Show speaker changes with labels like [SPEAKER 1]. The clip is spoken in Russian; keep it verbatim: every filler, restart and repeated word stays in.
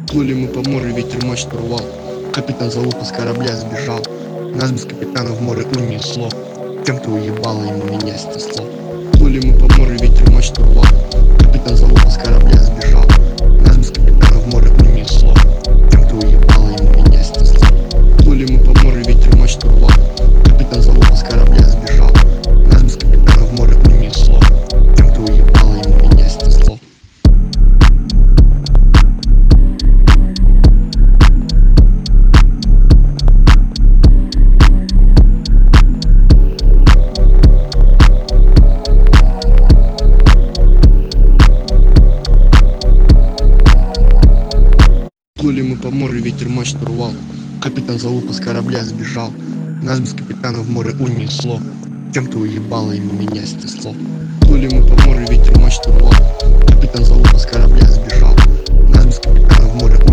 [SPEAKER 1] Плыли мы по морю, ветер мощно рвал. Капитан залупа с корабля сбежал. Нас без капитана в море унесло. Тем, кто уебало, ему меня снесло. Плыли мы по морю, ветер мощно рвал. Капитан залупа с корабля сбежал. Нас без капитана в море унесло. Тем, кто уебало, ему меня снесло. Плыли мы по морю, ветер мощно рвал. Капитан залупа с корабля сбежал. Нас без капитана в море унесло. Тем, кто уебало, ему меня снесло. Плыли мы по морю, ветер мощно рвал. Капитан залупа с корабля сбежал. Нас без капитана в море унесло. Тем, кто уебало, ему меня снесло. Плыли мы по морю, ветер мощно рвал. Капитан залупа с корабля сбежал. Нас без капитана в море